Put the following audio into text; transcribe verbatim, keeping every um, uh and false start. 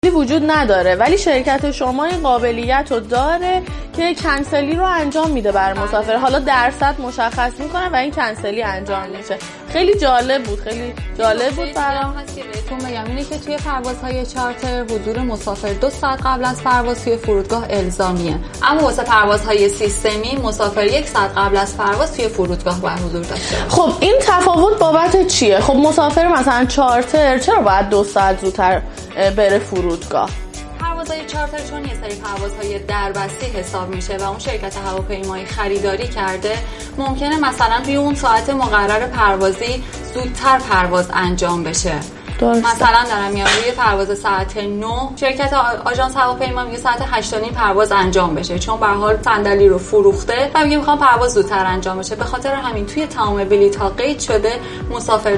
وجود نداره، ولی شرکت شما این قابلیت رو داره که کنسلی رو انجام میده بر مسافر. حالا درصد مشخص میکنه و این کنسلی انجام میشه. خیلی جالب بود، خیلی جالب بود برام. هست که بهتون بگم اینه که توی پروازهای چارتر حضور مسافر دو ساعت قبل از پرواز توی فرودگاه الزامیه، اما واسه پروازهای سیستمی مسافر یک ساعت قبل از پرواز توی فرودگاه باید حضور داشته باشه. خب این تفاوت بابت چیه؟ خب مسافر مثلا چارتر چرا باید دو ساعت زودتر بره فرودگاه؟ پروازهای چارتر چون یه سری پروازهای دربستی حساب میشه و اون شرکت هواپیمایی خریداری کرده، ممکنه مثلا توی اون ساعت مقرر پروازی زودتر پرواز انجام بشه. درسته. مثلا دارم میگم روی پرواز ساعت نه شرکت آژانس هواپیما میگه ساعت هشت و نیم پرواز انجام بشه، چون به هر حال صندلی رو فروخته و میگه میخوام پرواز زودتر انجام بشه. به خاطر همین توی تمام بلیط‌ها قید شده مسافر